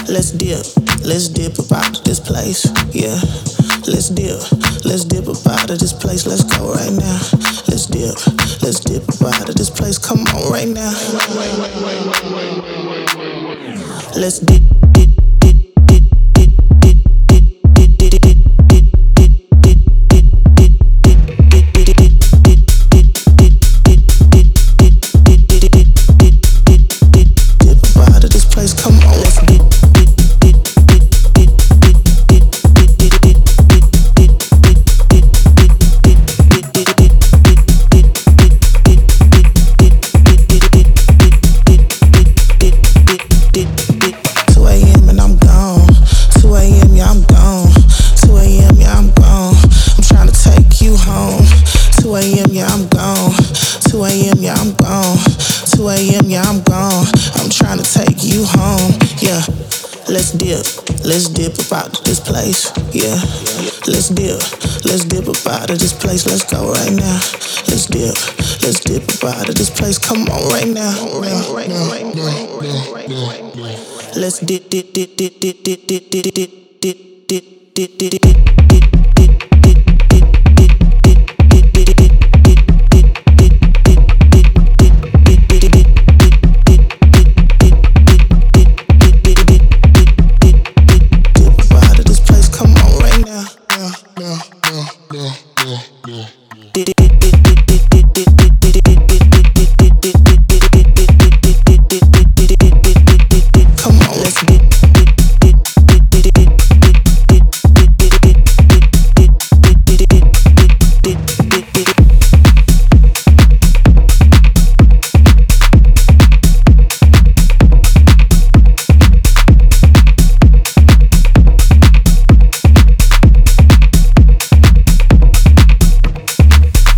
let's dip up out of this place, yeah. Let's dip up out of this place, let's go right now. Let's dip up out of this place, come on right now. Let's dip. Let's dip up out of this place, yeah. Let's dip up out of this place, let's go right now. Let's dip up out of this place, come on right now. Let's dip.